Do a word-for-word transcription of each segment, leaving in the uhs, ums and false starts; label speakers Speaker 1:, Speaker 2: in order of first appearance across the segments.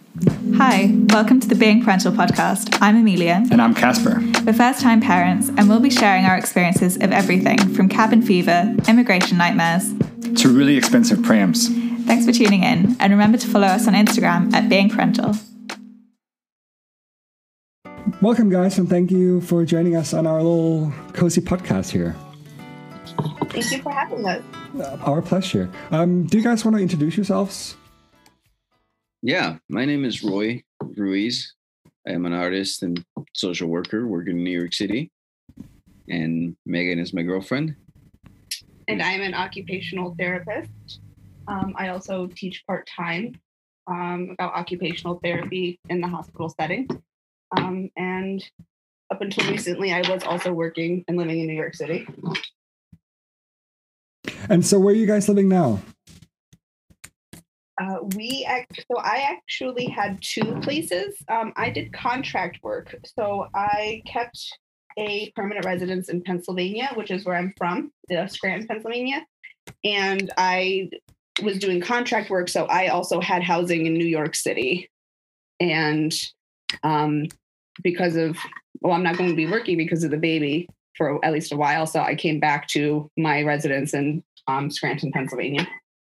Speaker 1: Hi, welcome to the Being Parental podcast. I'm Amelia.
Speaker 2: And I'm Casper.
Speaker 1: We're first-time parents, and we'll be sharing our experiences of everything from cabin fever, immigration nightmares,
Speaker 2: to really expensive prams.
Speaker 1: Thanks for tuning in, and remember to follow us on Instagram at Being Parental.
Speaker 3: Welcome, guys, and thank you for joining us on our little cozy podcast here.
Speaker 4: Thank you for having us.
Speaker 3: Uh, our pleasure. Um, do you guys want to introduce yourselves?
Speaker 5: Yeah, my name is Roy Ruiz. I am an artist and social worker working in New York City. And Megan is my girlfriend.
Speaker 4: And I'm an occupational therapist. Um, I also teach part-time um, about occupational therapy in the hospital setting. Um, and up until recently, I was also working and living in New York City.
Speaker 3: And so where are you guys living now?
Speaker 4: Uh, we act, so I actually had two places. Um, I did contract work. So I kept a permanent residence in Pennsylvania, which is where I'm from, uh, Scranton, Pennsylvania. And I was doing contract work. So I also had housing in New York City. And um, because of, well, I'm not going to be working because of the baby for at least a while. So I came back to my residence in um, Scranton, Pennsylvania.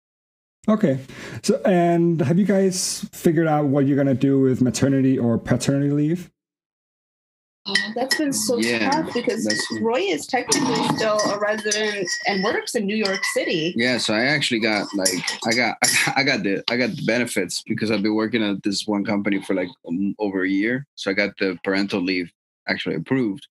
Speaker 3: Okay. So, and have you guys figured out what you're going to do with maternity or paternity leave?
Speaker 4: Oh, that's been so
Speaker 5: Yeah,
Speaker 4: tough because
Speaker 5: that's-
Speaker 4: Roy is technically still a resident and works in New York City.
Speaker 5: Yeah, so I actually got like I got I got the I got the benefits because I've been working at this one company for like um, over a year. So I got the parental leave actually approved.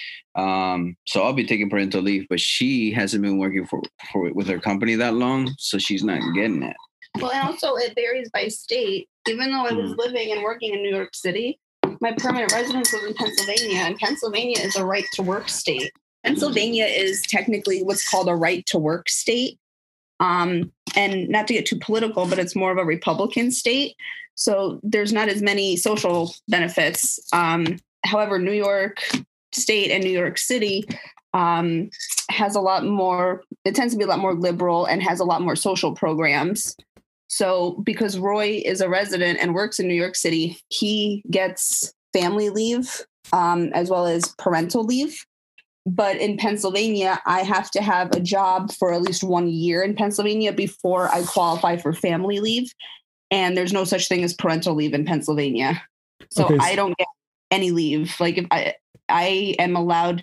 Speaker 5: Um, so I'll be taking parental leave, but she hasn't been working for, for with her company that long, so she's not getting it.
Speaker 4: Well, and also it varies by state. Even though I was
Speaker 5: Mm.
Speaker 4: living and working in New York City, my permanent residence was in Pennsylvania, and Pennsylvania is a right to work state. Pennsylvania is technically what's called a right to work state. Um, and not to get too political, but it's more of a Republican state. So there's not as many social benefits. Um, however, New York State and New York City um, has a lot more, it tends to be a lot more liberal and has a lot more social programs. So because Roy is a resident and works in New York City, he gets family leave um, as well as parental leave. But in Pennsylvania, I have to have a job for at least one year in Pennsylvania before I qualify for family leave. And there's no such thing as parental leave in Pennsylvania. So
Speaker 3: Okay.
Speaker 4: I don't get any leave. Like if I, I am allowed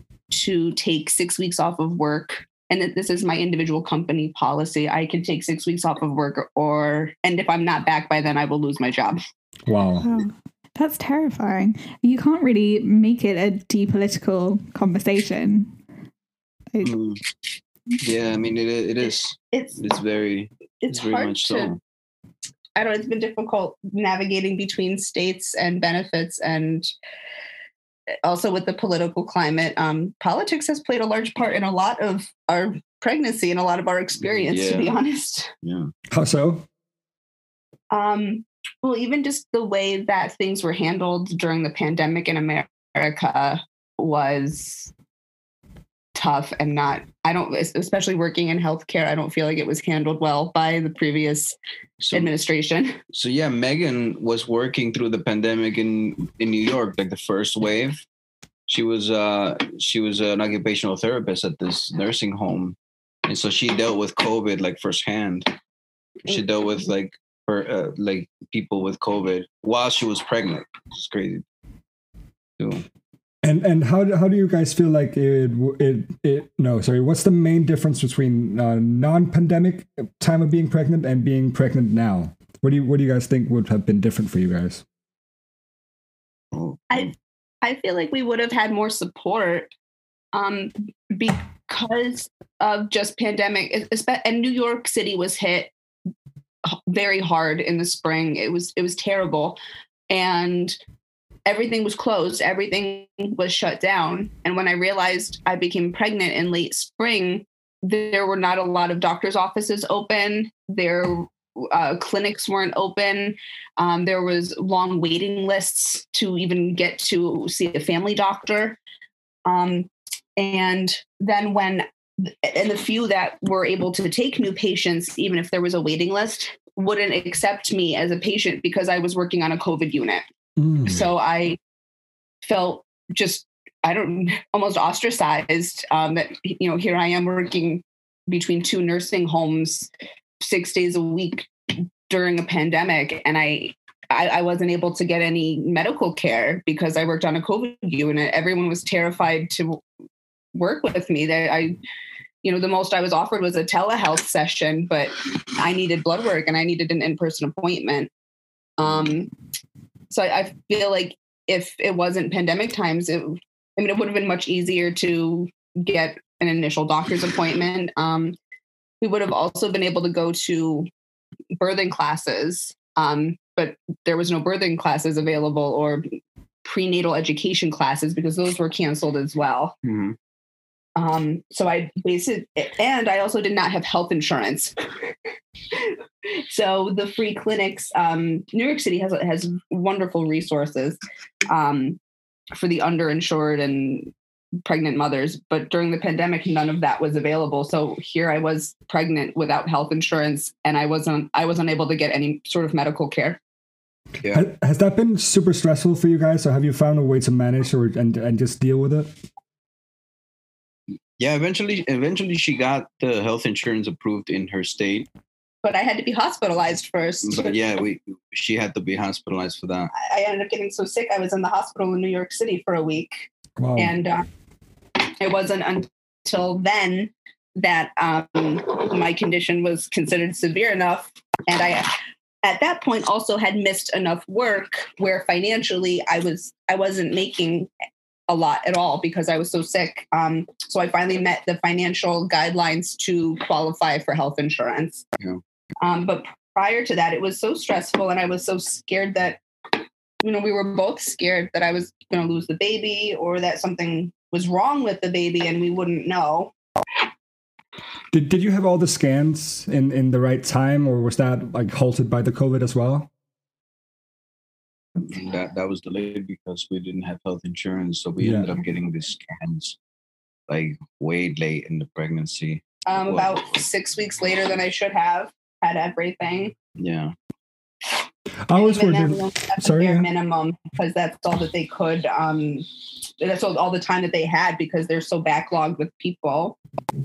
Speaker 4: to take six weeks off of work, and this is my individual company policy. I can take six weeks off of work, or and if I'm not back by then, I will lose my job.
Speaker 3: Wow.
Speaker 1: Wow, that's terrifying. You can't really make it a depolitical conversation. Like,
Speaker 5: Mm. Yeah, I mean it it is
Speaker 4: It's
Speaker 5: it's very
Speaker 4: it's
Speaker 5: it's very
Speaker 4: hard
Speaker 5: much
Speaker 4: to.
Speaker 5: so.
Speaker 4: I don't know. It's been difficult navigating between states and benefits, and also with the political climate. Um, politics has played a large part in a lot of our pregnancy and a lot of our experience, to be
Speaker 5: Yeah.
Speaker 4: honest.
Speaker 5: Yeah.
Speaker 3: How so?
Speaker 4: Um, well, even just the way that things were handled during the pandemic in America was tough and not, I don't, especially working in healthcare, I don't feel like it was handled well by the previous
Speaker 5: So
Speaker 4: administration.
Speaker 5: So yeah, Megan was working through the pandemic in, in New York, like the first wave. She was uh she was an occupational therapist at this nursing home, and so she dealt with COVID like firsthand. She dealt with like her uh, like people with COVID while she was pregnant, which is crazy. Too.
Speaker 3: And and how do, how do you guys feel like it it it no sorry what's the main difference between uh, non-pandemic time of being pregnant and being pregnant now? What do you what do you guys think would have been different for you guys?
Speaker 4: I I feel like we would have had more support um, because of just pandemic, espe- and New York City was hit very hard in the spring. It was it was terrible, and everything was closed. Everything was shut down. And when I realized I became pregnant in late spring, there were not a lot of doctors' offices open. There uh, clinics weren't open. Um, there was long waiting lists to even get to see a family doctor. Um, and then when, and the few that were able to take new patients, even if there was a waiting list, wouldn't accept me as a patient because I was working on a COVID unit.
Speaker 3: Mm.
Speaker 4: So I felt just, I don't, almost ostracized um, that, you know, here I am working between two nursing homes six days a week during a pandemic. And I, I, I wasn't able to get any medical care because I worked on a COVID unit. Everyone was terrified to work with me. That I, you know, the most I was offered was a telehealth session, but I needed blood work and I needed an in-person appointment. Um, so I, I feel like if it wasn't pandemic times, it, I mean, it would have been much easier to get an initial doctor's appointment. Um, we would have also been able to go to birthing classes, um, but there was no birthing classes available or prenatal education classes because those were canceled as well.
Speaker 5: Mm-hmm.
Speaker 4: Um, so I basically, and I also did not have health insurance. So the free clinics, um, New York City has has wonderful resources um, for the underinsured and pregnant mothers, but during the pandemic, none of that was available. So here I was pregnant without health insurance, and I wasn't I was unable to get any sort of medical care.
Speaker 5: Yeah.
Speaker 3: Has, has that been super stressful for you guys, or have you found a way to manage or and and just deal with it?
Speaker 5: Yeah, eventually, eventually she got the health insurance approved in her state.
Speaker 4: But I had to be hospitalized first.
Speaker 5: But yeah, we she had to be hospitalized for that.
Speaker 4: I ended up getting so sick, I was in the hospital in New York City for a week.
Speaker 3: Wow.
Speaker 4: And uh, it wasn't until then that um, my condition was considered severe enough. And I, at that point, also had missed enough work where financially I was I wasn't making a lot at all because I was so sick. Um, so I finally met the financial guidelines to qualify for health insurance.
Speaker 5: Yeah.
Speaker 4: Um, but prior to that, it was so stressful and I was so scared that, you know, we were both scared that I was going to lose the baby or that something was wrong with the baby and we wouldn't know.
Speaker 3: Did Did you have all the scans in, in the right time, or was that like halted by the COVID as well?
Speaker 5: That that was delayed because we didn't have health insurance, so we
Speaker 3: Yeah.
Speaker 5: ended up getting the scans like way late in the pregnancy.
Speaker 4: Um, about six weeks later than I should have had everything.
Speaker 5: Yeah.
Speaker 3: I was
Speaker 4: Even then,
Speaker 3: wondering.
Speaker 4: we only got the
Speaker 3: Sorry,
Speaker 4: bare
Speaker 3: yeah.
Speaker 4: minimum because that's all that they could. Um, that's all, all the time that they had because they're so backlogged with people.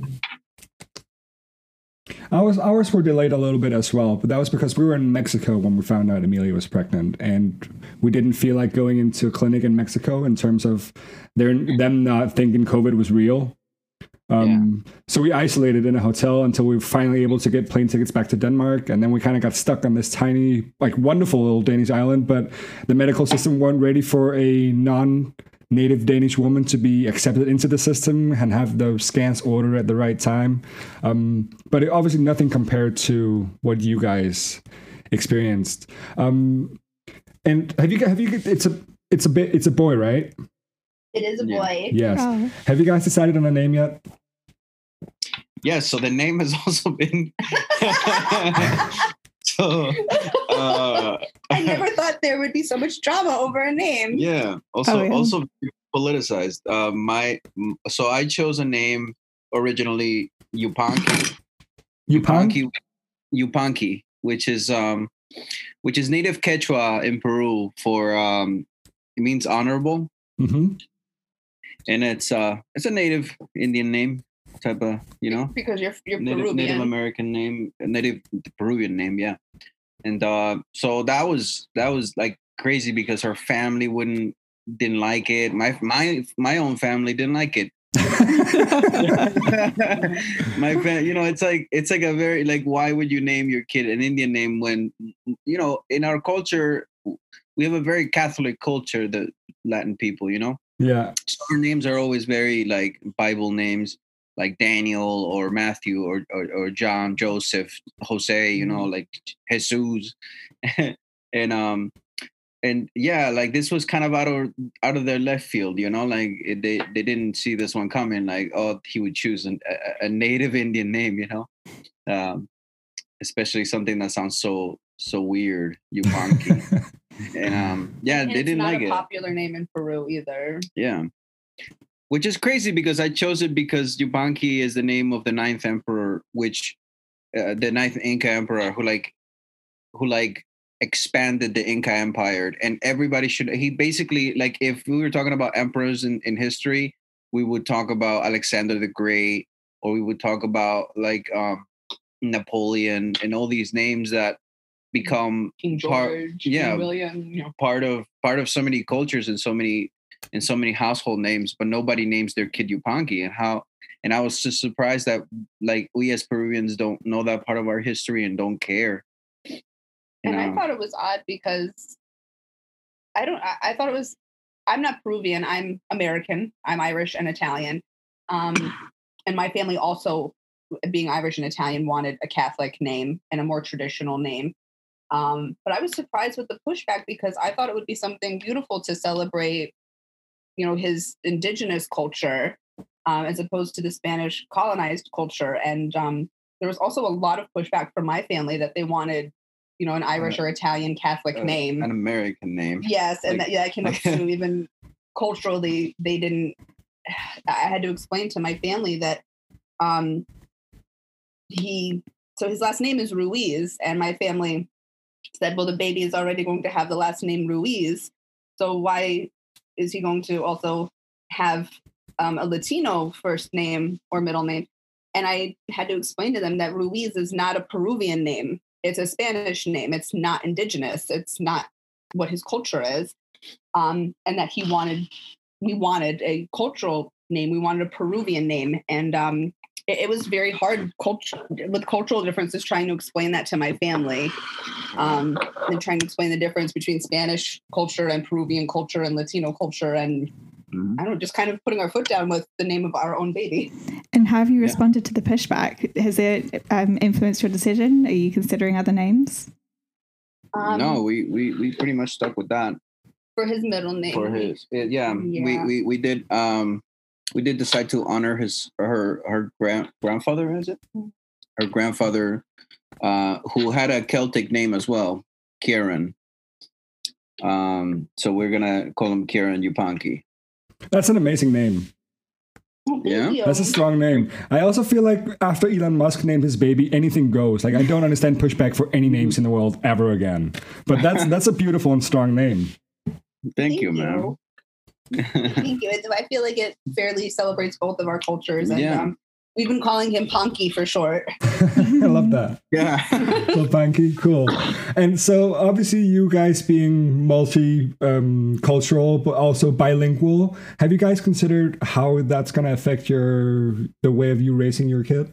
Speaker 3: Ours, ours were delayed a little bit as well, but that was because we were in Mexico when we found out Amelia was pregnant, and we didn't feel like going into a clinic in Mexico in terms of their, them not thinking COVID was real. Um, So we isolated in a hotel until we were finally able to get plane tickets back to Denmark, and then we kind of got stuck on this tiny, like wonderful little Danish island, but the medical system weren't ready for a non-native Danish woman to be accepted into the system and have the scans ordered at the right time. Um, but it, obviously nothing compared to what you guys experienced. Um, and have you have you it's a it's a bit it's a boy, right?
Speaker 4: It is a
Speaker 5: Yeah.
Speaker 4: boy.
Speaker 3: Yes.
Speaker 1: Oh.
Speaker 3: Have you guys decided on a name yet?
Speaker 5: Yeah, so the name has also been so uh
Speaker 4: I never thought there would be so much drama over a name.
Speaker 5: yeah, also
Speaker 1: Oh, yeah.
Speaker 5: also politicized. Uh my so I chose a name originally Yupanqui.
Speaker 3: Yupanqui?
Speaker 5: Yupanqui, which is um which is native Quechua in Peru for um it means honorable.
Speaker 3: Mm-hmm.
Speaker 5: And it's uh it's a native Indian name type of, you know,
Speaker 4: Because you're you're
Speaker 5: Native,
Speaker 4: Peruvian.
Speaker 5: Native American name, a native Peruvian name, yeah. And uh so that was that was like crazy because her family wouldn't didn't like it. My my my own family didn't like it. My fam- you know, it's like it's like a very like why would you name your kid an Indian name when you know in our culture we have a very Catholic culture, the Latin people, you know.
Speaker 3: Yeah.
Speaker 5: So our names are always very like Bible names, like Daniel or Matthew or or, or John, Joseph, Jose, you know, like Jesus, and um, and yeah, like this was kind of out of out of their left field, you know, like it, they they didn't see this one coming. Like, oh, he would choose an, a, a native Indian name, you know, um, especially something that sounds so so weird, Yupanqui. And um, yeah,
Speaker 4: And
Speaker 5: they
Speaker 4: it's
Speaker 5: didn't
Speaker 4: not
Speaker 5: like
Speaker 4: a
Speaker 5: it.
Speaker 4: popular name in Peru either.
Speaker 5: Yeah. Which is crazy because I chose it because Yupanqui is the name of the ninth emperor, which uh, the ninth Inca emperor who like who like expanded the Inca Empire, and everybody should. He basically like if we were talking about emperors in, in history, we would talk about Alexander the Great, or we would talk about like um, Napoleon and all these names that become
Speaker 4: King
Speaker 5: part,
Speaker 4: George,
Speaker 5: yeah,
Speaker 4: King William, you know.
Speaker 5: part of part of so many cultures and so many and so many household names, but nobody names their kid Yupanqui. And how and I was just surprised that like we as Peruvians don't know that part of our history and don't care. You
Speaker 4: And
Speaker 5: know?
Speaker 4: I thought it was odd because I don't. I, I thought it was. I'm not Peruvian. I'm American. I'm Irish and Italian. Um, and my family also, being Irish and Italian, wanted a Catholic name and a more traditional name. Um, but I was surprised with the pushback because I thought it would be something beautiful to celebrate, you know, his indigenous culture um, as opposed to the Spanish colonized culture. And um, there was also a lot of pushback from my family that they wanted, you know, an Irish or Italian Catholic
Speaker 5: Uh,
Speaker 4: name.
Speaker 5: an American name.
Speaker 4: Yes, and
Speaker 5: Like-
Speaker 4: that, yeah, I came up to even culturally, they didn't. I had to explain to my family that um, he. So his last name is Ruiz, and my family said, "Well, the baby is already going to have the last name Ruiz, so why is he going to also have um, a Latino first name or middle name?" And I had to explain to them that Ruiz is not a Peruvian name. It's a Spanish name. It's not indigenous. It's not what his culture is. Um, and that he wanted, we wanted a cultural name. We wanted a Peruvian name. And um, it, it was very hard culture, with cultural differences, trying to explain that to my family um, and trying to explain the difference between Spanish culture and Peruvian culture and Latino culture. And
Speaker 5: Mhm.
Speaker 4: I don't know, just kind of putting our foot down with the name of our own baby.
Speaker 1: And how have you
Speaker 5: Yeah.
Speaker 1: responded to the pushback? Has it um, influenced your decision? Are you considering other names?
Speaker 4: Um,
Speaker 5: no, we, we we pretty much stuck with that
Speaker 4: For his middle name.
Speaker 5: for his. it- yeah, we,
Speaker 4: Yeah.
Speaker 5: we we did um we did decide to honor his her her grand grandfather. Is it her grandfather uh, who had a Celtic name as well, Kieran. Um, so we're gonna call him Kieran Yupanqui.
Speaker 3: That's an amazing name.
Speaker 4: Oh, thank
Speaker 5: Yeah,
Speaker 4: you.
Speaker 3: That's a strong name. I also feel like after Elon Musk named his baby, anything goes. Like I don't understand pushback for any names in the world ever again. But that's that's a beautiful and strong name.
Speaker 5: Thank, you, man.
Speaker 4: Thank you. It, I feel like it fairly celebrates both of our cultures. And
Speaker 5: Yeah.
Speaker 4: um, we've been calling him Ponky for short.
Speaker 3: I love that.
Speaker 5: Yeah.
Speaker 3: Well, Panky, cool. And so, obviously, you guys being multi um, cultural but also bilingual, have you guys considered how that's going to affect your the way of you raising your kid?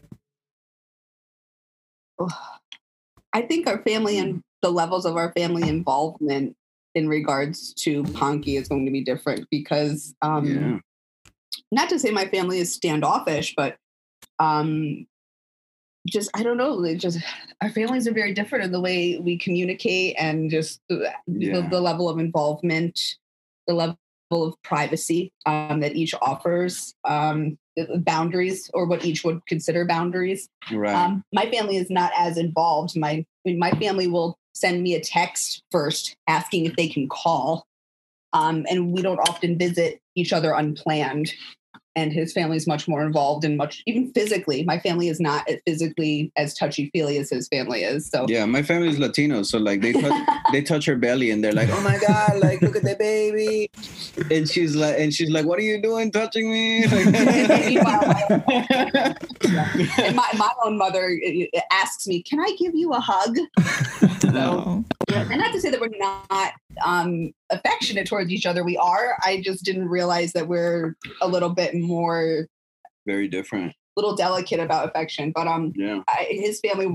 Speaker 4: I think our family and the levels of our family involvement in regards to Ponky is going to be different because um,
Speaker 5: Yeah.
Speaker 4: not to say my family is standoffish, but um, just, I don't know, it just our families are very different in the way we communicate and just the,
Speaker 5: Yeah.
Speaker 4: the, the level of involvement, the level of privacy um, that each offers, um, the boundaries or what each would consider boundaries.
Speaker 5: Right.
Speaker 4: Um, my family is not as involved. My I mean, my family will send me a text first asking if they can call. Um, and we don't often visit each other unplanned. And his family is much more involved and much, even physically. My family is not physically as touchy-feely as his family is. So
Speaker 5: Yeah, my family is Latino, so like they touch, they touch her belly and they're like, "Oh my god, like look at the baby," and she's like, and she's like, "What are you doing, touching me?"
Speaker 4: Meanwhile, my, and my, my own mother asks me, "Can I give you a hug?"
Speaker 1: Oh.
Speaker 4: And not to say that we're not um, affectionate towards each other. We are. I just didn't realize that we're a little bit more,
Speaker 5: Very different.
Speaker 4: little delicate about affection. But um,
Speaker 5: Yeah.
Speaker 4: I, his family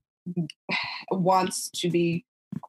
Speaker 4: wants to be.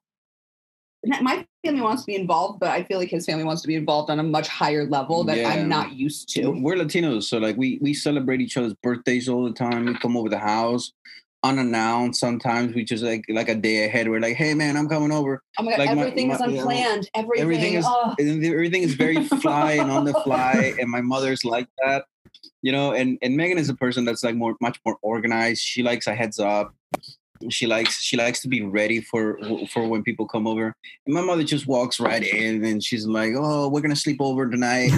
Speaker 4: My family wants to be involved, but I feel like his family wants to be involved on a much higher level that
Speaker 5: Yeah.
Speaker 4: I'm not used to.
Speaker 5: We're Latinos, so like we we celebrate each other's birthdays all the time. We come over the house unannounced. Sometimes we just like like a day ahead. We're like, "Hey man, I'm coming over."
Speaker 4: Oh my god,
Speaker 5: Like my-
Speaker 4: everything is
Speaker 5: my- yeah,
Speaker 4: unplanned. everything.
Speaker 5: Everything is
Speaker 4: oh.
Speaker 5: and everything is very fly and on the fly. And my mother's like that, you know. And and Megan is a person that's like more much more organized. She likes a heads up. She likes she likes to be ready for for when people come over. And my mother just walks right in and she's like, "Oh, we're gonna sleep over tonight."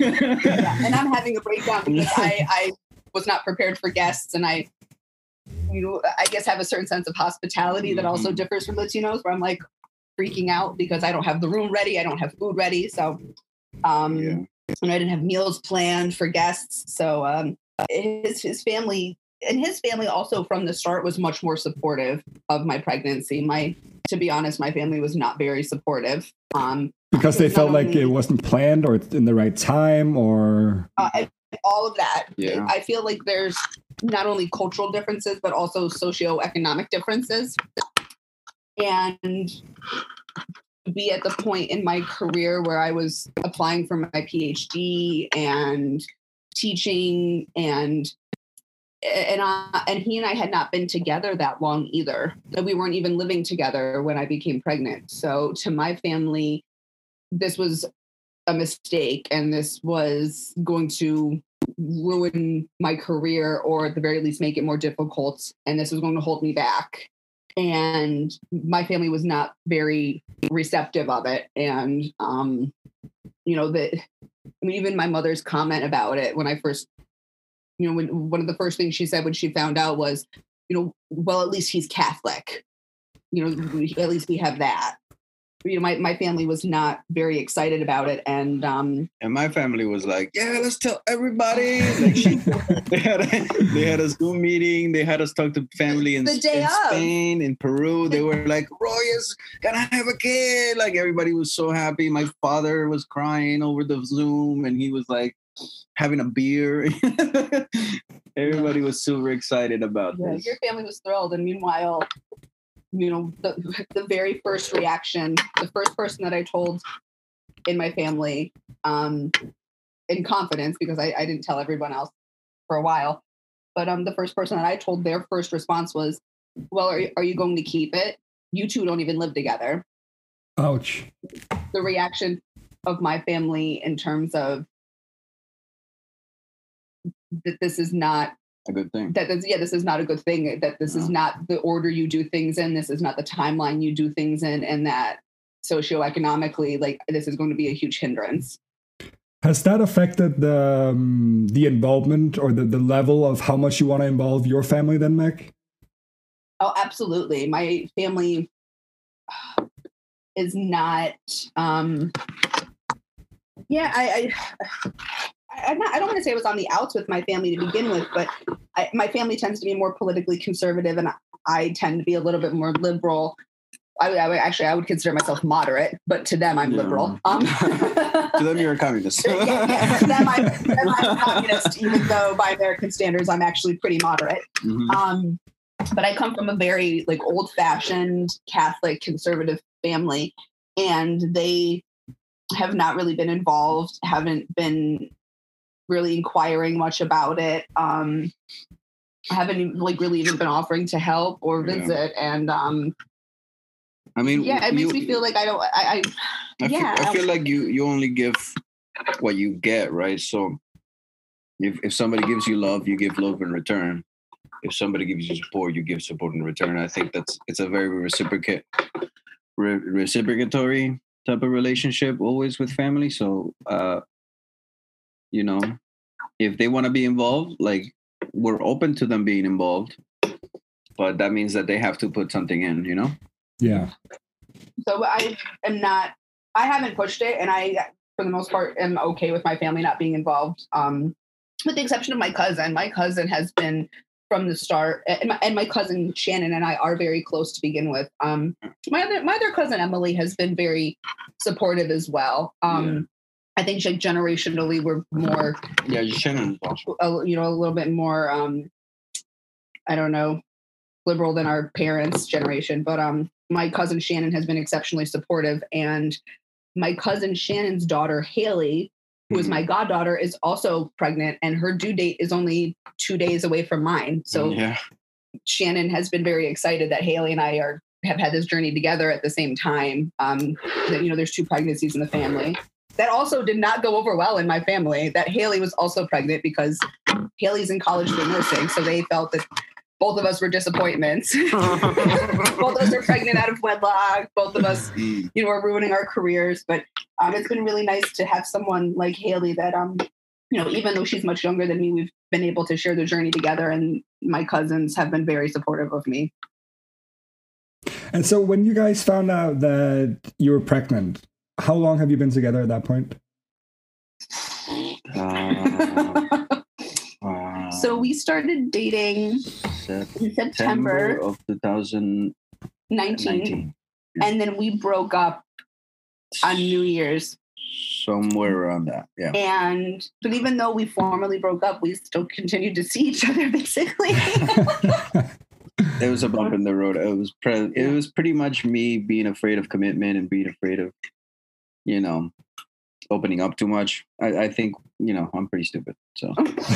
Speaker 4: Yeah, and I'm having a breakdown because I, I was not prepared for guests, and I you know, I guess have a certain sense of hospitality that also
Speaker 5: Mhm.
Speaker 4: differs from Latinos, where I'm like freaking out because I don't have the room ready, I don't have food ready, so um,
Speaker 5: Yeah.
Speaker 4: and I didn't have meals planned for guests. So um, his his family and his family also from the start was much more supportive of my pregnancy. My, to be honest, my family was not very supportive. Um,
Speaker 3: Because they
Speaker 4: Not
Speaker 3: felt like
Speaker 4: only-
Speaker 3: it wasn't planned or in the right time, or
Speaker 4: uh, and all of that.
Speaker 5: Yeah.
Speaker 4: I feel like there's not only cultural differences, but also socioeconomic differences. And to be at the point in my career where I was applying for my PhD and teaching, and and I, and he and I had not been together that long either. We weren't even living together when I became pregnant. So to my family, this was a mistake, and this was going to ruin my career, or at the very least make it more difficult, and this was going to hold me back. And my family was not very receptive of it. And um you know, that I mean, even my mother's comment about it when I first, you know, when one of the first things she said when she found out was, you know, well, at least he's Catholic, you know, we, at least we have that. You know, my, my family was not very excited about it. And um,
Speaker 5: And my family was like, yeah, let's tell everybody. Like she, they, had a, they had a Zoom meeting. They had us talk to family in,
Speaker 4: The day
Speaker 5: in
Speaker 4: of.
Speaker 5: Spain, in Peru. They were like, Roy is gonna have a kid. Like everybody was so happy. My father was crying over the Zoom, and he was like having a beer. Everybody was super excited about
Speaker 4: yeah,
Speaker 5: this.
Speaker 4: your family was thrilled. And meanwhile, you know, the, the very first reaction, the first person that I told in my family, um, in confidence, because I, I didn't tell everyone else for a while, but um, the first person that I told, their first response was, well, are you, are you going to keep it? You two don't even live together.
Speaker 3: ouch.
Speaker 4: The reaction of my family in terms of that this is not
Speaker 5: A good thing.
Speaker 4: that this, yeah, this is not a good thing, that this is
Speaker 5: No.
Speaker 4: not the order you do things in, this is not the timeline you do things in, and that socioeconomically, like, this is going to be a huge hindrance.
Speaker 3: Has that affected the um, the involvement or the, the level of how much you want to involve your family then, Meg?
Speaker 4: Oh, absolutely. My family is not, um, yeah, I, I, I'm not, I don't want to say I was on the outs with my family to begin with, but I, my family tends to be more politically conservative, and I tend to be a little bit more liberal. I would, I would actually, I would consider myself moderate, but to them, I'm
Speaker 5: Yeah.
Speaker 4: liberal. Um,
Speaker 5: To them, you're a communist.
Speaker 4: yeah, yeah, to them, I'm, to them, I'm communist, even though by American standards, I'm actually pretty moderate.
Speaker 5: Mhm.
Speaker 4: Um, but I come from a very like old-fashioned Catholic conservative family, and they have not really been involved, haven't been really inquiring much about it. Um, haven't like really even been offering to help or
Speaker 5: Yeah.
Speaker 4: visit, and um,
Speaker 5: I mean,
Speaker 4: yeah, it makes
Speaker 5: you-
Speaker 4: me feel like I don't. I, I
Speaker 5: I feel,
Speaker 4: yeah.
Speaker 5: I feel like you you only give what you get, right? So if if somebody gives you love, you give love in return. If somebody gives you support, you give support in return. I think that's it's a very reciprocate re- reciprocatory type of relationship always with family. So uh you know, if they want to be involved, like we're open to them being involved, but that means that they have to put something in, you know?
Speaker 3: Yeah.
Speaker 4: So I am not, I haven't pushed it, and I, for the most part, am okay with my family not being involved, um, with the exception of my cousin. My cousin has been from the start, and my, and my cousin Shannon and I are very close to begin with. Um, my other my other cousin Emily has been very supportive as well. Um, I think like generationally we're more,
Speaker 5: Yeah, Shannon.
Speaker 4: a, you know, a little bit more, um, I don't know, liberal than our parents' generation, but um. My cousin Shannon has been exceptionally supportive, and my cousin Shannon's daughter Haley, who is my goddaughter, is also pregnant, and her due date is only two days away from mine. So
Speaker 5: yeah.
Speaker 4: Shannon has been very excited that Haley and I are have had this journey together at the same time. Um, that, you know, there's two pregnancies in the family. That also did not go over well in my family. That Haley was also pregnant because Haley's in college for nursing, so they felt that both of us were disappointments. Both of us are pregnant out of wedlock. Both of us,
Speaker 5: Mm.
Speaker 4: you know, are ruining our careers. But um, it's been really nice to have someone like Haley that um you know, even though she's much younger than me, we've been able to share the journey together, and my cousins have been very supportive of me.
Speaker 3: And so when you guys found out that you were pregnant, how long have you been together at that point?
Speaker 5: Uh, uh,
Speaker 4: So we started dating
Speaker 5: September
Speaker 4: in September
Speaker 5: of two thousand
Speaker 4: nineteen,
Speaker 5: nineteen.
Speaker 4: and then we broke up on New Year's.
Speaker 5: Somewhere around that, yeah.
Speaker 4: And but even though we formally broke up, we still continued to see each other, basically.
Speaker 5: It was a bump in the road. It was pre- it was pretty much me being afraid of commitment and being afraid of, you know, opening up too much. I, I think, you know, I'm pretty stupid. So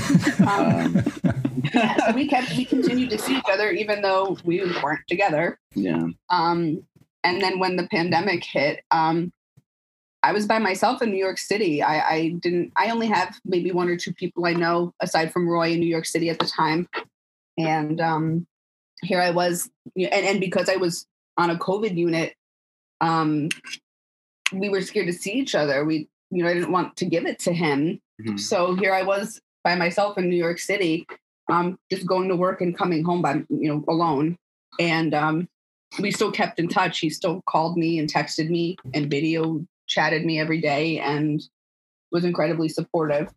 Speaker 4: um, yeah, so we kept we continued to see each other even though we weren't together.
Speaker 5: yeah.
Speaker 4: Um, and then when the pandemic hit, um, I was by myself in New York City. I, I didn't. I only have maybe one or two people I know aside from Roy in New York City at the time, and um, here I was, and, and because I was on a COVID unit, um, we were scared to see each other. We, you know, I didn't want to give it to him,
Speaker 5: Mhm.
Speaker 4: so here I was by myself in New York City, um, just going to work and coming home by, you know, alone, and um, we still kept in touch. He still called me and texted me and video chatted me every day and was incredibly supportive.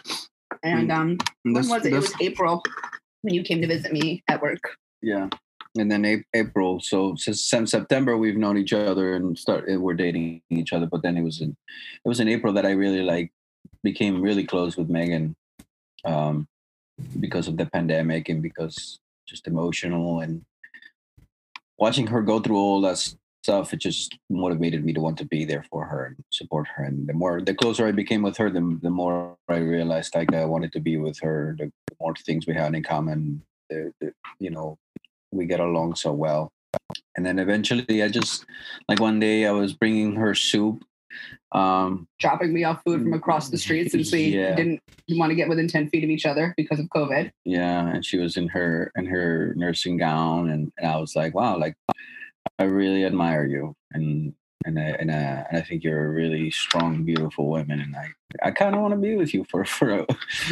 Speaker 4: And um, when
Speaker 5: That's-
Speaker 4: was it? It was
Speaker 5: that's-
Speaker 4: April when you came to visit me at work.
Speaker 5: Yeah. And then A- April. So since since September, we've known each other and start we're dating each other. But then it was in it was in April that I really like became really close with Megan, um, because of the pandemic and because just emotional and watching her go through all that stuff. It just motivated me to want to be there for her and support her. And the more the closer I became with her, the the more I realized like I wanted to be with her. The, the more things we had in common. The, the, you know. We get along so well. And then eventually I just, like one day I was bringing her soup. Um,
Speaker 4: Dropping me off food from across the street since we
Speaker 5: Yeah.
Speaker 4: didn't want to get within ten feet of each other because of COVID.
Speaker 5: yeah. And she was in her, in her nursing gown. And, and I was like, wow, like I really admire you. And, and I, and, I, and I think you're a really strong, beautiful woman. And I, I kind of want to be with you for, for, a,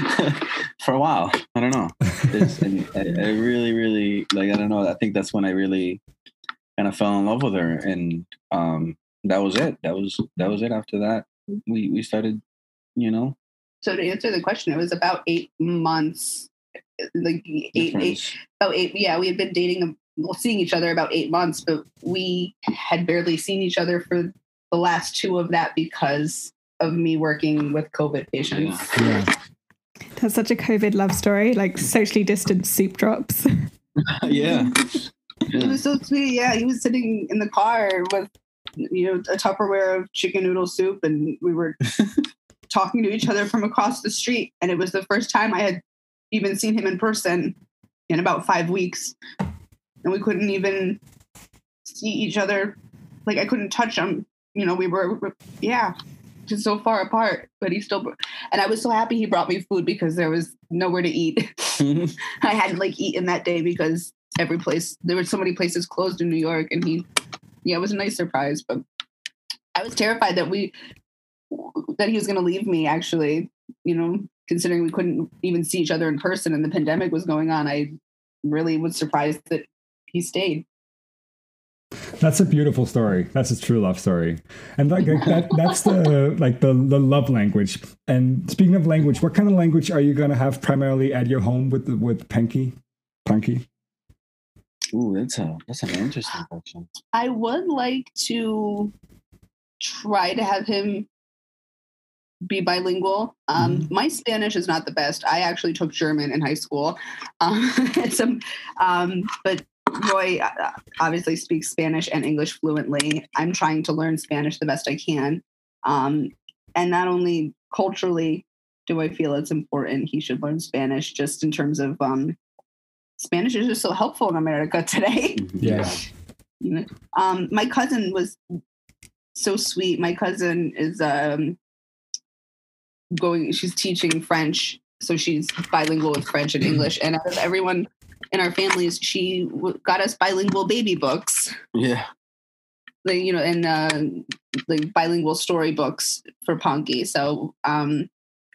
Speaker 5: for a while. I don't know. It's, and I, I really, really like, I don't know. I think that's when I really kind of fell in love with her. And, um, that was it. That was, that was it. After that, we, we started, you know,
Speaker 4: So to answer the question, it was about eight months, like eight, eight,
Speaker 5: difference.
Speaker 4: about eight. Yeah, we had been dating, well, seeing each other about eight months, but we had barely seen each other for the last two of that because of me working with COVID patients.
Speaker 5: Yeah.
Speaker 3: Yeah.
Speaker 1: That's such a COVID love story, like socially distant soup drops.
Speaker 5: yeah.
Speaker 4: It
Speaker 5: Yeah.
Speaker 4: was so sweet. Yeah, he was sitting in the car with, you know, a Tupperware of chicken noodle soup, and we were talking to each other from across the street. And it was the first time I had even seen him in person in about five weeks, and we couldn't even see each other. Like I couldn't touch him. You know, we were, yeah, just so far apart. But he still, and I was so happy he brought me food because there was nowhere to eat. I hadn't like eaten that day because every place, there were so many places closed in New York, and he, yeah, it was a nice surprise, but I was terrified that we, that he was going to leave me, actually, you know, considering we couldn't even see each other in person and the pandemic was going on. I really was surprised that he stayed.
Speaker 3: That's a beautiful story. That's a true love story. And like that that's the like the, the love language. And speaking of language, what kind of language are you gonna have primarily at your home with with Panky? Punky?
Speaker 5: Ooh, that's a that's an interesting question.
Speaker 4: I would like to try to have him be bilingual. Um,
Speaker 3: Mhm.
Speaker 4: My Spanish is not the best. I actually took German in high school. Um, some, um, but Roy uh, obviously speaks Spanish and English fluently. I'm trying to learn Spanish the best I can. Um, and not only culturally do I feel it's important he should learn Spanish, just in terms of um, Spanish is just so helpful in America today.
Speaker 3: Yeah.
Speaker 4: You know, um, my cousin was so sweet. My cousin is um, going, she's teaching French. So she's bilingual with French and English. And out of everyone in our families, she w- got us bilingual baby books,
Speaker 5: Yeah.
Speaker 4: like, you know, and uh, like bilingual storybooks for Punky. So um,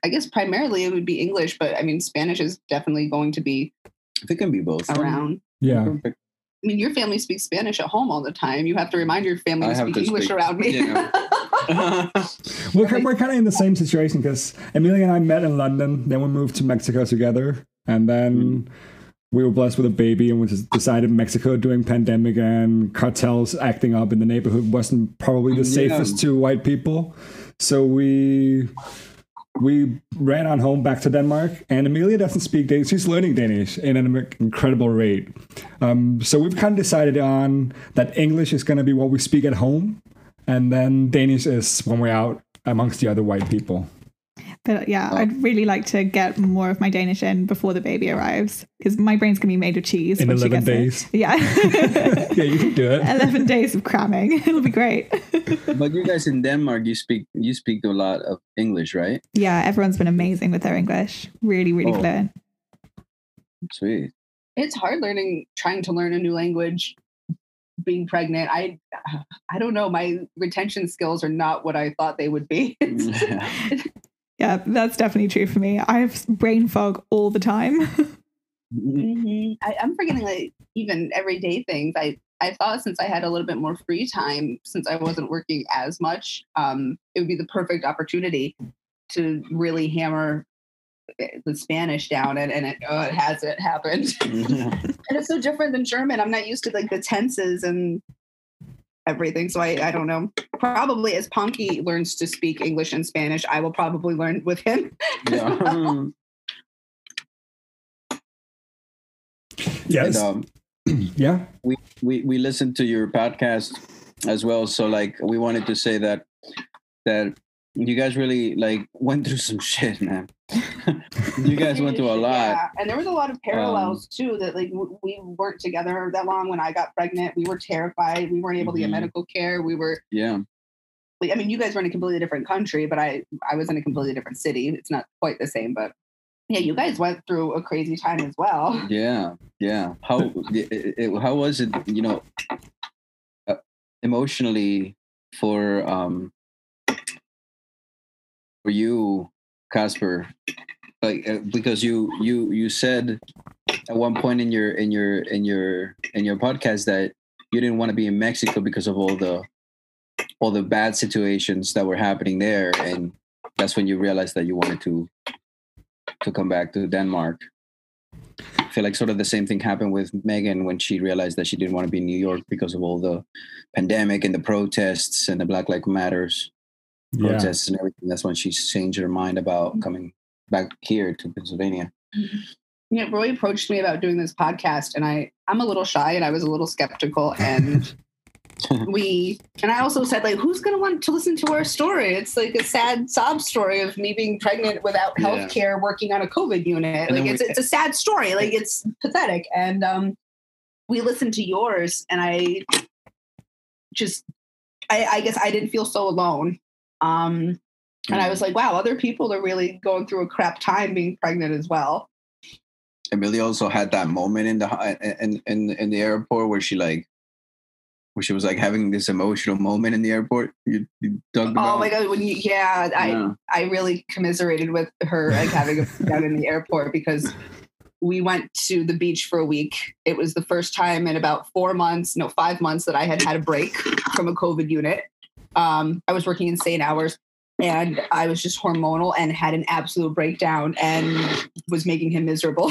Speaker 4: I guess primarily it would be English, but I mean, Spanish is definitely going to be
Speaker 5: If it can be both.
Speaker 4: around.
Speaker 3: Yeah.
Speaker 4: I mean, your family speaks Spanish at home all the time. You have to remind your family
Speaker 5: I
Speaker 4: to
Speaker 5: have
Speaker 4: speak
Speaker 5: to
Speaker 4: English
Speaker 5: speak-
Speaker 4: around me.
Speaker 5: Yeah.
Speaker 3: We're, ki- we're kind of in the same situation because Amelia and I met in London, then we moved to Mexico together, and then we were blessed with a baby, and we just decided Mexico during pandemic and cartels acting up in the neighborhood wasn't probably the
Speaker 5: Yeah.
Speaker 3: safest to white people. So we we ran on home back to Denmark, and Amelia doesn't speak Danish. She's learning Danish in an incredible rate. Um, so we've kind of decided on that English is going to be what we speak at home, and then Danish is when we're out amongst the other white people.
Speaker 1: But yeah, I'd really like to get more of my Danish in before the baby arrives because my brain's gonna be made of cheese
Speaker 3: In
Speaker 1: when she
Speaker 3: eleven
Speaker 1: gets
Speaker 3: days.
Speaker 1: It. Yeah,
Speaker 3: Yeah, you can do it.
Speaker 1: eleven days of cramming. It'll be great.
Speaker 5: But you guys in Denmark, you speak you speak a lot of English, right?
Speaker 1: Yeah, everyone's been amazing with their English. Really, really
Speaker 5: Oh.
Speaker 1: fluent.
Speaker 5: Sweet.
Speaker 4: It's hard learning, trying to learn a new language, being pregnant. I, I don't know. My retention skills are not what I thought they would be.
Speaker 5: Yeah.
Speaker 1: Yeah, that's definitely true for me. I have brain fog all the time.
Speaker 4: Mhm. I, I'm forgetting like even everyday things. I I thought since I had a little bit more free time, since I wasn't working as much, um, it would be the perfect opportunity to really hammer the Spanish down, and, and it, oh, it hasn't happened. And it's so different than German. I'm not used to like the tenses and everything. So I, I don't know. Probably as Ponky learns to speak English and Spanish, I will probably learn with him.
Speaker 5: Yeah.
Speaker 3: Yes.
Speaker 5: And, um,
Speaker 3: Yeah.
Speaker 5: we, we we listened to your podcast as well, so like we wanted to say that that you guys really like went through some shit, man. You guys went through a lot.
Speaker 4: Yeah, and there was a lot of parallels too. That like w- we weren't together that long when I got pregnant. We were terrified. We weren't able to get
Speaker 5: Mhm.
Speaker 4: medical care. We were.
Speaker 5: Yeah.
Speaker 4: Like, I mean, you guys were in a completely different country, but I I was in a completely different city. It's not quite the same, but yeah, you guys went through a crazy time as well.
Speaker 5: Yeah, yeah. How it, it, how was it? You know, uh, emotionally for um for you, Casper, like uh, because you you you said at one point in your in your in your in your podcast that you didn't want to be in Mexico because of all the all the bad situations that were happening there, and that's when you realized that you wanted to to come back to Denmark. I feel like sort of the same thing happened with Megan when she realized that she didn't want to be in New York because of all the pandemic and the protests and the Black Lives Matters
Speaker 3: Yeah.
Speaker 5: protests and everything. That's when she changed her mind about coming back here to Pennsylvania.
Speaker 4: Yeah, Roy approached me about doing this podcast, and I I'm a little shy and I was a little skeptical, and we and I also said like, who's gonna want to listen to our story? It's like a sad sob story of me being pregnant without
Speaker 5: Yeah.
Speaker 4: health care, working on a COVID unit.
Speaker 5: And
Speaker 4: Like
Speaker 5: then
Speaker 4: it's
Speaker 5: we-
Speaker 4: it's a sad story. Like it's pathetic. And um, we listened to yours, and I just I, I guess I didn't feel so alone. Um, and I was like, wow, other people are really going through a crap time being pregnant as well.
Speaker 5: Amelia also had that moment in the in in in the airport where she like where she was like having this emotional moment in the airport. You, you talked about.
Speaker 4: Oh my god! When you, yeah, I
Speaker 5: Yeah.
Speaker 4: I really commiserated with her like having a breakdown in the airport because we went to the beach for a week. It was the first time in about four months, no, five months that I had had a break from a COVID unit. Um, I was working insane hours, and I was just hormonal and had an absolute breakdown and was making him miserable.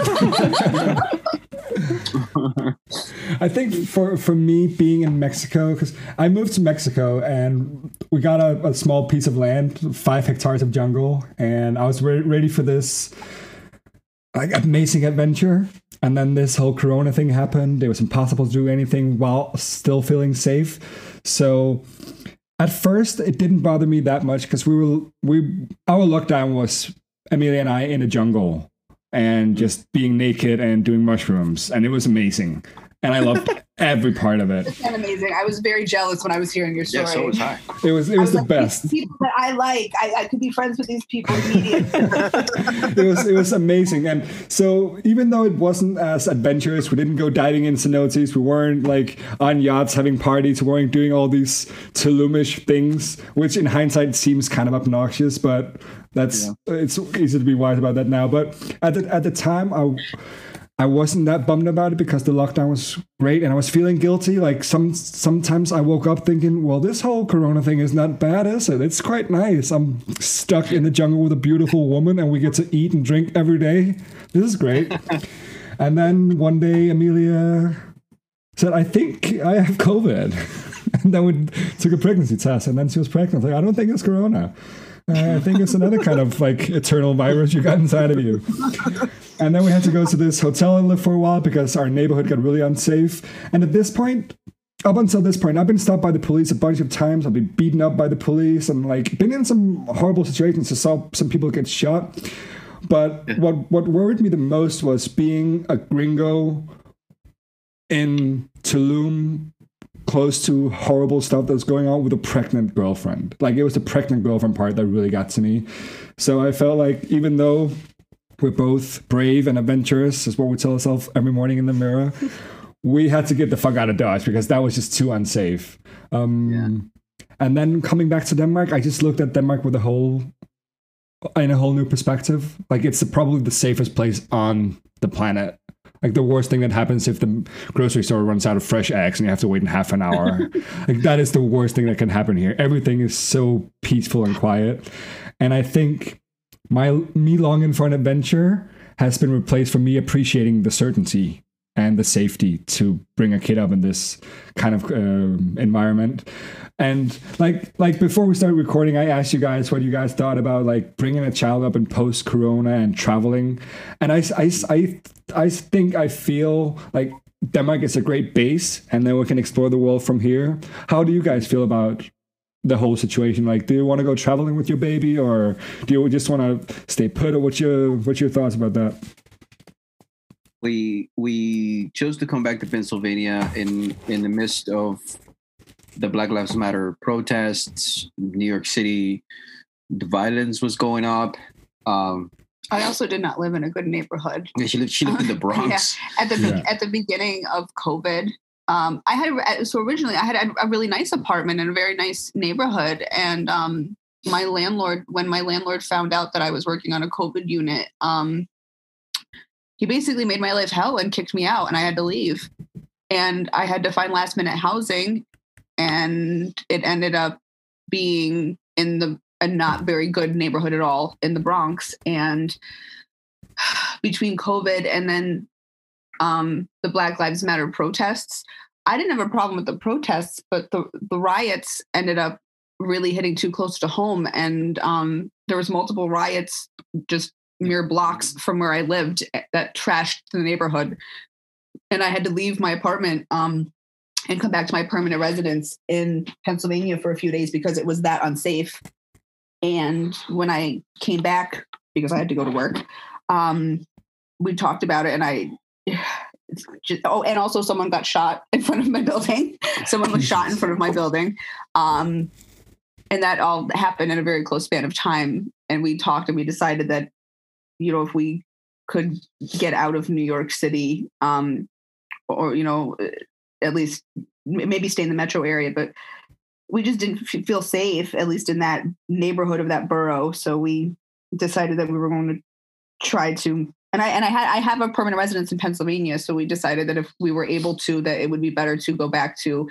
Speaker 3: I think for, for me being in Mexico, because I moved to Mexico and we got a, a small piece of land, five hectares of jungle, and I was re- ready for this like amazing adventure. And then this whole Corona thing happened. It was impossible to do anything while still feeling safe. So at first, it didn't bother me that much because we were we our lockdown was Amelia and I in a jungle and just being naked and doing mushrooms, and it was amazing. And I loved every part of it.
Speaker 4: It's been amazing. I was very jealous when I was hearing your story.
Speaker 5: Yeah, so was I.
Speaker 3: It was it
Speaker 4: I
Speaker 3: was
Speaker 4: was
Speaker 3: the
Speaker 4: like,
Speaker 3: best.
Speaker 4: these people that I like, I, I could be friends with these people immediately.
Speaker 3: It was it was amazing. And so even though it wasn't as adventurous, we didn't go diving in cenotes, we weren't like on yachts having parties, we weren't doing all these Tulum-ish things, which in hindsight seems kind of obnoxious, but that's
Speaker 5: Yeah.
Speaker 3: it's easy to be wise about that now. But at the at the time I I wasn't that bummed about it because the lockdown was great and I was feeling guilty. Like some sometimes I woke up thinking, well, this whole Corona thing is not bad, is it? It's quite nice. I'm stuck in the jungle with a beautiful woman and we get to eat and drink every day. This is great. And then one day Amelia said, I think I have COVID. And then we took a pregnancy test and then she was pregnant. Like, I don't think it's Corona. Uh, I think it's another kind of like eternal virus you got inside of you. And then we had to go to this hotel and live for a while because our neighborhood got really unsafe. And at this point, up until this point, I've been stopped by the police a bunch of times. I've been beaten up by the police and like been in some horrible situations. I saw some people get shot. But what, what worried me the most was being a gringo in Tulum, close to horrible stuff that's going on with a pregnant girlfriend. Like it was the pregnant girlfriend part that really got to me. So I felt like even though we're both brave and adventurous, is what we tell ourselves every morning in the mirror, we had to get the fuck out of Dodge because that was just too unsafe. Um, yeah. And then coming back to Denmark, I just looked at Denmark with a whole, in a whole new perspective. Like it's probably the safest place on the planet. Like the worst thing that happens if the grocery store runs out of fresh eggs and you have to wait in half an hour. Like that is the worst thing that can happen here. Everything is so peaceful and quiet. And I think my me longing for an adventure has been replaced for me appreciating the certainty and the safety to bring a kid up in this kind of um, environment. And like like before we started recording, I asked you guys what you guys thought about like bringing a child up in post-corona and traveling. And I, I, I, I think I feel like Denmark is a great base and then we can explore the world from here. How do you guys feel about the whole situation? Like, do you want to go traveling with your baby or do you just want to stay put? Or what's your, what's your thoughts about that?
Speaker 5: We we chose to come back to Pennsylvania in, in the midst of the Black Lives Matter protests, New York City, the violence was going up. Um,
Speaker 4: I also did not live in a good neighborhood.
Speaker 5: yeah, she lived she lived in the Bronx.
Speaker 4: Yeah. At the
Speaker 3: Yeah.
Speaker 4: at the beginning of COVID, um, I had so originally I had a really nice apartment in a very nice neighborhood, and um, my landlord, when my landlord found out that I was working on a COVID unit, um, he basically made my life hell and kicked me out, and I had to leave, and I had to find last minute housing. And it ended up being in the a not very good neighborhood at all in the Bronx. And between COVID and then um, the Black Lives Matter protests, I didn't have a problem with the protests, but the, the riots ended up really hitting too close to home. And um, there was multiple riots just mere blocks from where I lived that trashed the neighborhood. And I had to leave my apartment um, and come back to my permanent residence in Pennsylvania for a few days because it was that unsafe. And when I came back, because I had to go to work, um, we talked about it, and I, it's just, oh, and also someone got shot in front of my building. Someone was shot in front of my building. Um, and that all happened in a very close span of time. And we talked and we decided that, you know, if we could get out of New York City, um, or, you know, at least maybe stay in the metro area, but we just didn't feel safe, at least in that neighborhood of that borough. So we decided that we were going to try to, and I, and I had, I have a permanent residence in Pennsylvania. So we decided that if we were able to, that it would be better to go back to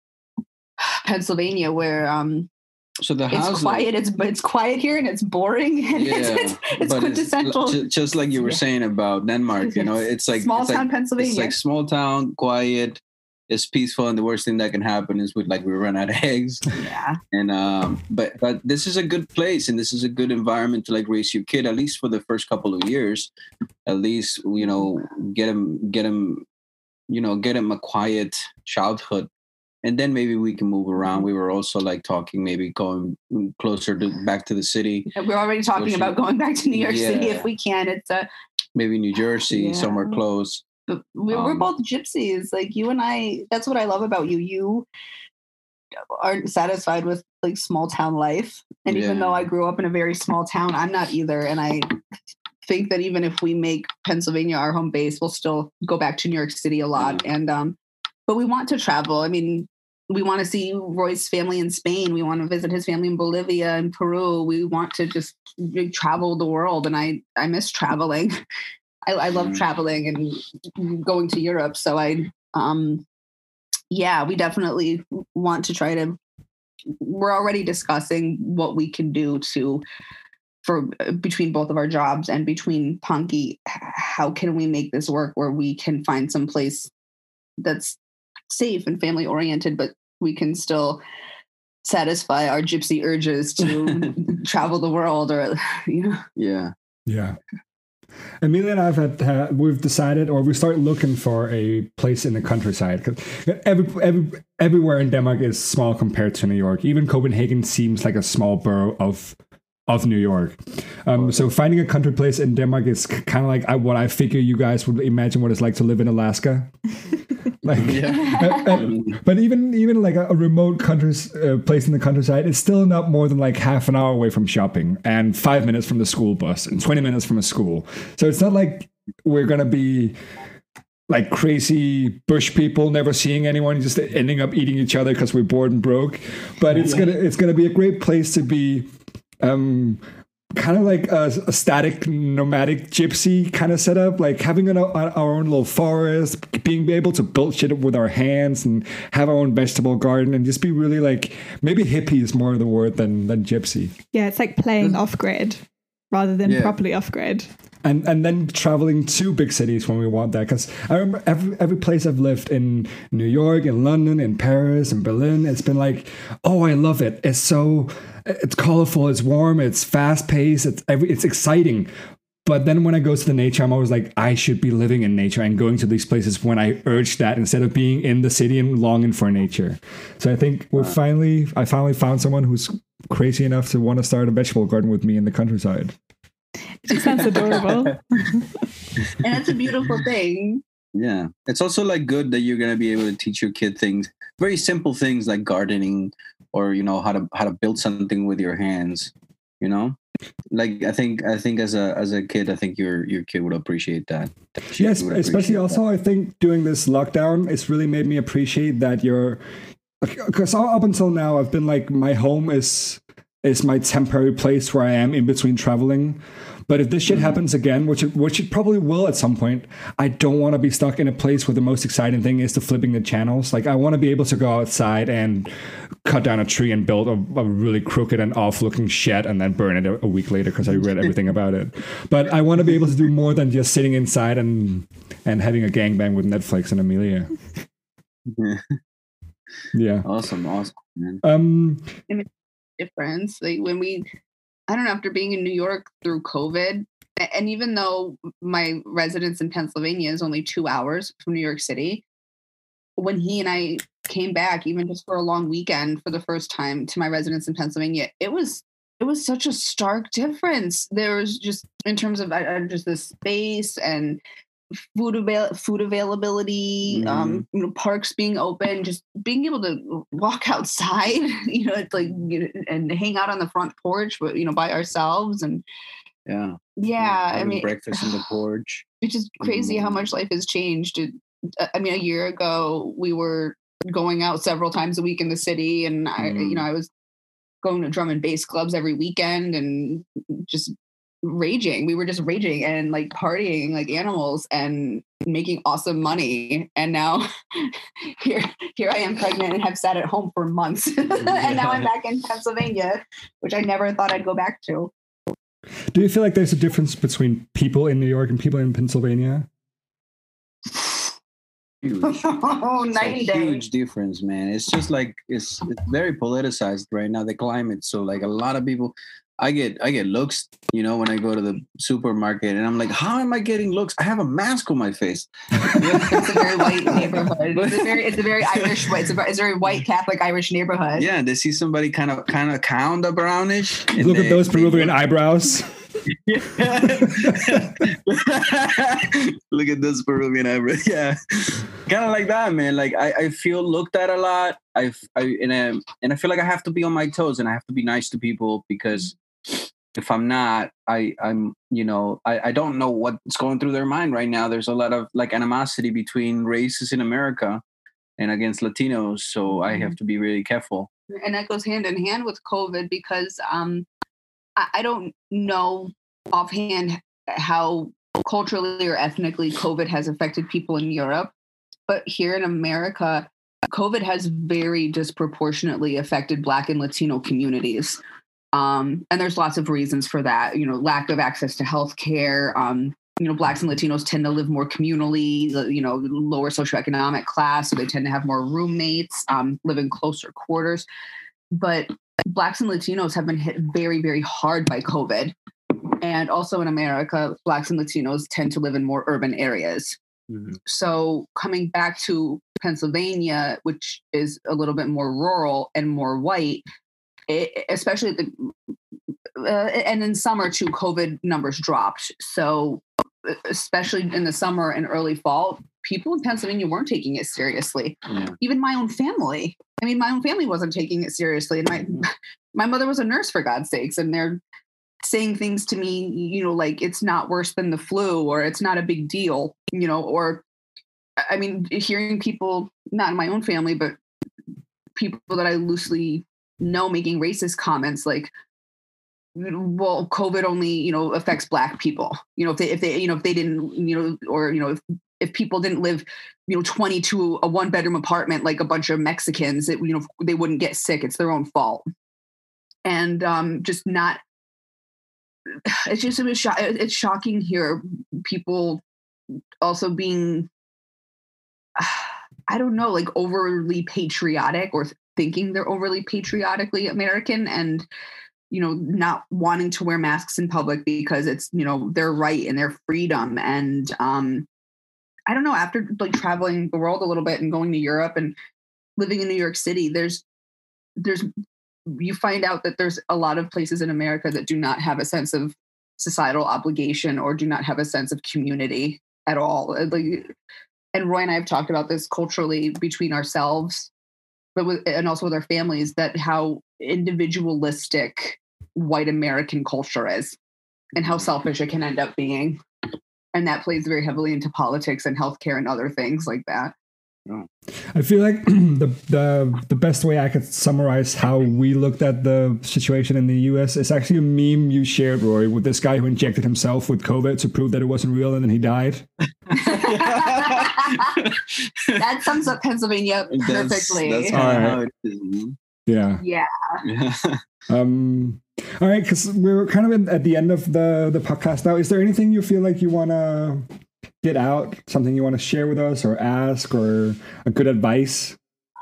Speaker 4: Pennsylvania where, um,
Speaker 5: So the
Speaker 4: it's
Speaker 5: house
Speaker 4: quiet. It's it's quiet here and it's boring and
Speaker 5: Yeah,
Speaker 4: it's, it's, it's
Speaker 5: but
Speaker 4: quintessential.
Speaker 5: ju- just like you were
Speaker 4: Yeah.
Speaker 5: saying about Denmark, you know, it's like
Speaker 4: small
Speaker 5: it's
Speaker 4: town
Speaker 5: like,
Speaker 4: Pennsylvania.
Speaker 5: It's like small town, quiet, it's peaceful, and the worst thing that can happen is with like we run out of eggs.
Speaker 4: yeah.
Speaker 5: And um, but but this is a good place, and this is a good environment to like raise your kid, at least for the first couple of years. At least you know, get him, get him, you know, get him a quiet childhood, and then maybe we can move around. We were also like talking, maybe going closer to back to the city.
Speaker 4: We're already talking
Speaker 5: Closer-
Speaker 4: about going back to New York City
Speaker 5: Yeah.
Speaker 4: if we can. It's a
Speaker 5: Maybe New Jersey,
Speaker 4: Yeah.
Speaker 5: somewhere close.
Speaker 4: but we're, we're
Speaker 5: Um,
Speaker 4: both gypsies. Like you and I, that's what I love about you. You aren't satisfied with like small town life. And even
Speaker 5: Yeah.
Speaker 4: though I grew up in a very small town, I'm not either. And I think that even if we make Pennsylvania our home base, we'll still go back to New York City a lot.
Speaker 5: Mm.
Speaker 4: And, um, but we want to travel. I mean, we want to see Roy's family in Spain. We want to visit his family in Bolivia and Peru. We want to just travel the world. And I, I miss traveling. I, I love
Speaker 5: Mm.
Speaker 4: traveling and going to Europe. So I, um, yeah, we definitely want to try to, we're already discussing what we can do to, for between both of our jobs and between Punky, how can we make this work where we can find some place that's safe and family oriented, but we can still satisfy our gypsy urges to travel the world, or you know.
Speaker 5: Yeah.
Speaker 3: Yeah. Amelia and I've had, uh, we've decided, or we start looking for a place in the countryside, because every, every, everywhere in Denmark is small compared to New York. Even Copenhagen seems like a small borough of of New York. Um, so finding a country place in Denmark is kind of like I, what I figure you guys would imagine what it's like to live in Alaska. Like, uh, uh, but even even like a, a remote country uh, place in the countryside, it's still not more than like half an hour away from shopping and five minutes from the school bus and twenty minutes from a school. So it's not like we're gonna be like crazy bush people, never seeing anyone, just ending up eating each other because we're bored and broke. But it's gonna it's gonna be a great place to be. Um, kind of like a, a static nomadic gypsy kind of setup, like having an, our own little forest, being able to build shit with our hands and have our own vegetable garden, and just be really like, maybe hippie is more the word than than gypsy.
Speaker 1: Yeah, it's like playing off grid rather than
Speaker 5: Yeah.
Speaker 1: properly off grid.
Speaker 3: And and then traveling to big cities when we want that. Because I remember every every place I've lived in New York, in London, in Paris, in Berlin, it's been like, oh, I love it. It's so, it's colorful, it's warm, it's fast paced, it's every, it's exciting. But then when I go to the nature, I'm always like, I should be living in nature and going to these places when I urge that instead of being in the city and longing for nature. So I think we're finally, I finally found someone who's crazy enough to want to start a vegetable garden with me in the countryside.
Speaker 1: It just sounds adorable.
Speaker 4: And it's a beautiful thing.
Speaker 5: Yeah. It's also like good that you're gonna be able to teach your kid things, very simple things like gardening, or you know, how to how to build something with your hands. You know? Like I think I think as a as a kid, I think your your kid would appreciate that. She
Speaker 3: Yes,
Speaker 5: would
Speaker 3: especially
Speaker 5: appreciate
Speaker 3: also, I think doing this lockdown, it's really made me appreciate that you're, because up until now, I've been like, my home is is my temporary place where I am in between traveling. But if this shit happens again, which it, which it probably will at some point, I don't want to be stuck in a place where the most exciting thing is to flipping the channels. Like, I want to be able to go outside and cut down a tree and build a, a really crooked and off-looking shed and then burn it a, a week later because I read everything about it. But I want to be able to do more than just sitting inside and and having a gangbang with Netflix and Amelia.
Speaker 5: Yeah.
Speaker 3: Yeah.
Speaker 5: Awesome, awesome, man.
Speaker 3: Um.
Speaker 4: Difference. Like when we, I don't know, after being in New York through COVID, a- and even though my residence in Pennsylvania is only two hours from New York City, when he and I came back, even just for a long weekend for the first time to my residence in Pennsylvania, it was it was such a stark difference. There was just, in terms of uh, just the space and food avail- food availability,
Speaker 5: Mhm.
Speaker 4: um, you know, parks being open, just being able to walk outside, you know, it's like, you know, and hang out on the front porch, but you know, by ourselves, and
Speaker 5: Yeah.
Speaker 4: yeah, I
Speaker 5: Having
Speaker 4: mean,
Speaker 5: breakfast in the porch.
Speaker 4: it's just crazy how
Speaker 5: Mhm.
Speaker 4: much life has changed. It, I mean, a year ago we were going out several times a week in the city, and I,
Speaker 5: Mhm.
Speaker 4: you know, I was going to drum and bass clubs every weekend and just raging. We were just raging and like partying like animals and making awesome money. And now here, here I am pregnant and have sat at home for months. And now I'm back in Pennsylvania, which I never thought I'd go back to.
Speaker 3: Do you feel like there's a difference between people in New York and people in Pennsylvania?
Speaker 5: Huge.
Speaker 4: Oh,
Speaker 5: It's
Speaker 4: night
Speaker 5: a
Speaker 4: and day.
Speaker 5: huge difference, man. It's just like it's it's very politicized right now, the climate. So like a lot of people, I get I get looks, you know, when I go to the supermarket, and I'm like, how am I getting looks? I have a mask on my face.
Speaker 4: It's a very white neighborhood. It's a very, it's a very Irish, it's a, it's a very white Catholic Irish neighborhood.
Speaker 5: Yeah, they see somebody kind of kind of count a brownish. and
Speaker 3: Look
Speaker 5: they-
Speaker 3: at those
Speaker 5: they-
Speaker 3: Peruvian eyebrows.
Speaker 5: Look at this Peruvian average. Yeah, kind of like that, man. Like I, I feel looked at a lot. I, I and I, and I feel like I have to be on my toes and I have to be nice to people because if I'm not, I, I'm, you know, I, I don't know what's going through their mind right now. There's a lot of like animosity between races in America and against Latinos, so I have to be really careful.
Speaker 4: And that goes hand in hand with COVID because um, I, I don't know offhand how culturally or ethnically COVID has affected people in Europe, but here in America, COVID has very disproportionately affected Black and Latino communities. Um, and there's lots of reasons for that, you know, lack of access to healthcare. Um, you know, Blacks and Latinos tend to live more communally, you know, lower socioeconomic class, so they tend to have more roommates, um, live in closer quarters. But Blacks and Latinos have been hit very, very hard by COVID. And also in America, Blacks and Latinos tend to live in more urban areas. Mm-hmm. So coming back to Pennsylvania, which is a little bit more rural and more white, it, especially at the, uh, and in summer too, COVID numbers dropped. So especially in the summer and early fall, people in Pennsylvania weren't taking it seriously. Yeah. Even my own family. I mean, my own family wasn't taking it seriously. And my, mm-hmm. my mother was a nurse, for God's sakes. And they're saying things to me, you know, like it's not worse than the flu or it's not a big deal, you know, or I mean, hearing people, not in my own family, but people that I loosely know making racist comments like, well, COVID only, you know, affects Black people, you know, if they, if they, you know, if they didn't, you know, or, you know, if, if people didn't live, you know, twenty to a one bedroom apartment, like a bunch of Mexicans, it, you know, they wouldn't get sick. It's their own fault. And um, just not, it's just, it was sho- it's shocking here. People also being, I don't know, like overly patriotic or thinking they're overly patriotically American and, you know, not wanting to wear masks in public because it's, you know, their right and their freedom. And um, I don't know, after like traveling the world a little bit and going to Europe and living in New York City, there's, there's, you find out that there's a lot of places in America that do not have a sense of societal obligation or do not have a sense of community at all. Like, and Roy and I have talked about this culturally between ourselves, but with, and also with our families, that how individualistic white American culture is and how selfish it can end up being. And that plays very heavily into politics and healthcare and other things like that.
Speaker 3: I feel like the, the the best way I could summarize how we looked at the situation in the U S is actually a meme you shared, Roy, with this guy who injected himself with COVID to prove that it wasn't real and then he died.
Speaker 4: That sums up Pennsylvania perfectly.
Speaker 5: That's, that's right. How it is.
Speaker 3: Yeah.
Speaker 4: Yeah.
Speaker 3: um. All right, because we're kind of in, at the end of the the podcast now. Is there anything you feel like you want to get out, something you want to share with us or ask or a good advice?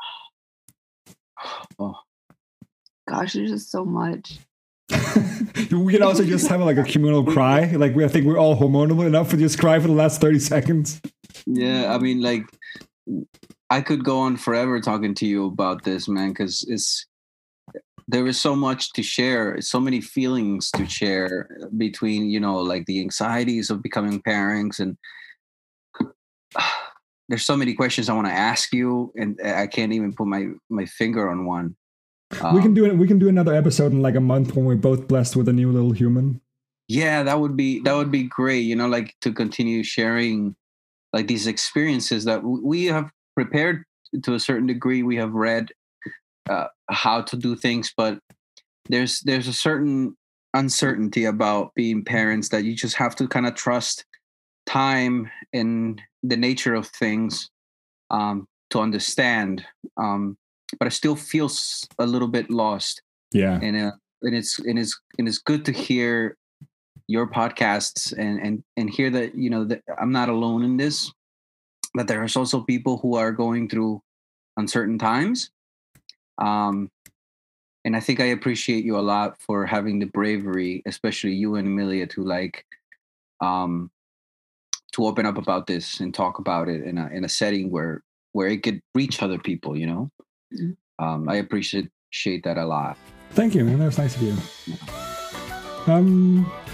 Speaker 5: Oh.
Speaker 4: Gosh, there's just so much.
Speaker 3: We can also just have like a communal cry. Like we, I think we're all hormonal enough to just cry for the last thirty seconds.
Speaker 5: Yeah, I mean, like I could go on forever talking to you about this, man, because it's there is so much to share, so many feelings to share between, you know, like the anxieties of becoming parents and uh, there's so many questions I want to ask you and I can't even put my, my finger on one. Um,
Speaker 3: we can do it. We can do another episode in like a month when we're both blessed with a new little human.
Speaker 5: Yeah, that would be, that would be great. You know, like to continue sharing like these experiences that we have prepared to a certain degree. We have read Uh, how to do things, but there's there's a certain uncertainty about being parents that you just have to kind of trust time and the nature of things um, to understand. Um, but I still feel a little bit lost.
Speaker 3: Yeah,
Speaker 5: and uh, and it's and it's and it's good to hear your podcasts and and and hear that, you know, that I'm not alone in this. That there are also people who are going through uncertain times. Um, and I think I appreciate you a lot for having the bravery, especially you and Amelia, to like, um, to open up about this and talk about it in a in a setting where where it could reach other people. You know, mm-hmm. um, I appreciate appreciate that a lot.
Speaker 3: Thank you, man. That was nice of you. Um,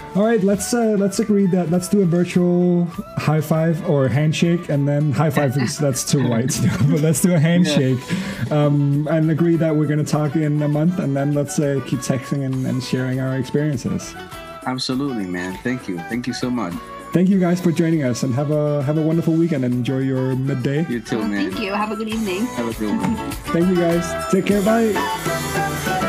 Speaker 3: All right, let's uh, let's agree that let's do a virtual high five or handshake, and then high five is that's too white. But let's do a handshake, um, and agree that we're gonna talk in a month, and then let's uh, keep texting and, and sharing our experiences.
Speaker 5: Absolutely, man. Thank you. Thank you so much.
Speaker 3: Thank you guys for joining us, and have a have a wonderful weekend and enjoy your midday.
Speaker 5: You too,
Speaker 4: Well,
Speaker 5: man.
Speaker 4: thank you. Have a good evening.
Speaker 5: Have a good one.
Speaker 3: Thank you guys. Take care. Bye.